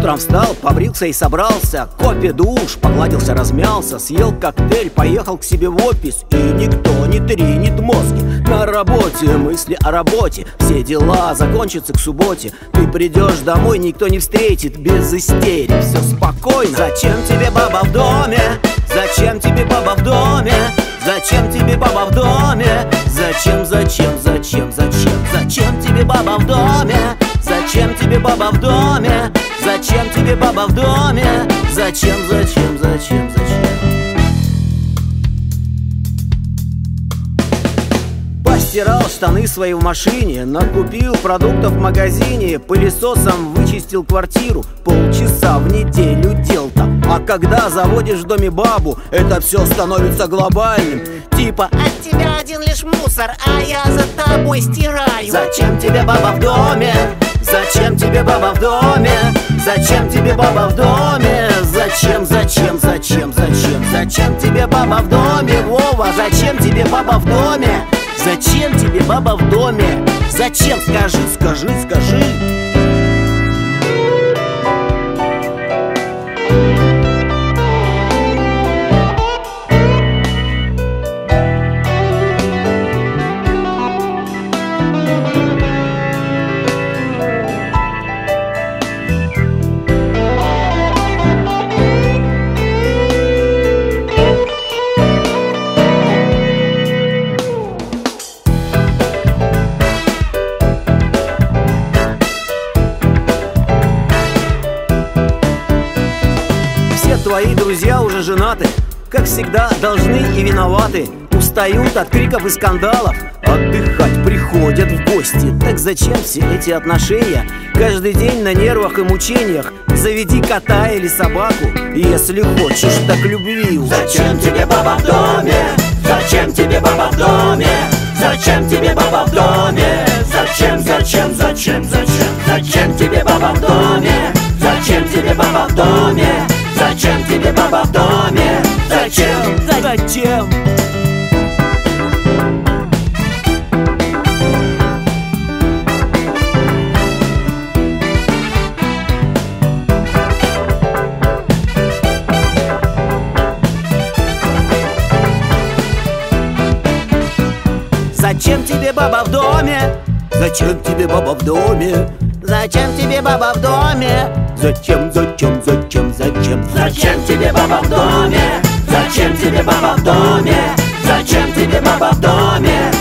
Утром встал, побрился и собрался, кофе, душ, погладился, размялся, съел коктейль, поехал к себе в офис. И никто не тренит мозги. На работе мысли о работе, все дела закончатся к субботе. Ты придешь домой, никто не встретит, без истерик, все спокойно. Зачем тебе баба в доме? Зачем тебе баба в доме? Зачем тебе баба в доме? Зачем тебе баба в доме? Зачем тебе баба в доме? Зачем тебе баба в доме? Зачем? Постирал штаны свои в машине, накупил продуктов в магазине, пылесосом вычистил квартиру, полчаса в неделю дел там. А когда заводишь в доме бабу, это все становится глобальным. Типа: от тебя один лишь мусор, а я за тобой стираю. зачем тебе баба в доме? Зачем тебе баба в доме? Зачем тебе баба в доме? Зачем тебе баба в доме, Вова? Зачем тебе баба в доме? Зачем тебе баба в доме? Зачем? Скажи. Твои друзья уже женаты, как всегда, должны и виноваты. Устают от криков и скандалов, отдыхать приходят в гости. Так зачем все эти отношения? Каждый день на нервах и мучениях. Заведи кота или собаку, если хочешь так любви. Зачем тебе баба в доме? Зачем тебе баба в доме? Зачем тебе баба в доме? Зачем тебе баба в доме? Зачем тебе баба в доме? Зачем тебе баба в доме? Зачем? Зачем тебе баба в доме? Зачем тебе баба в доме? Зачем тебе баба в доме? Зачем? Зачем тебе баба в доме? Зачем тебе баба в доме? Зачем тебе баба в доме?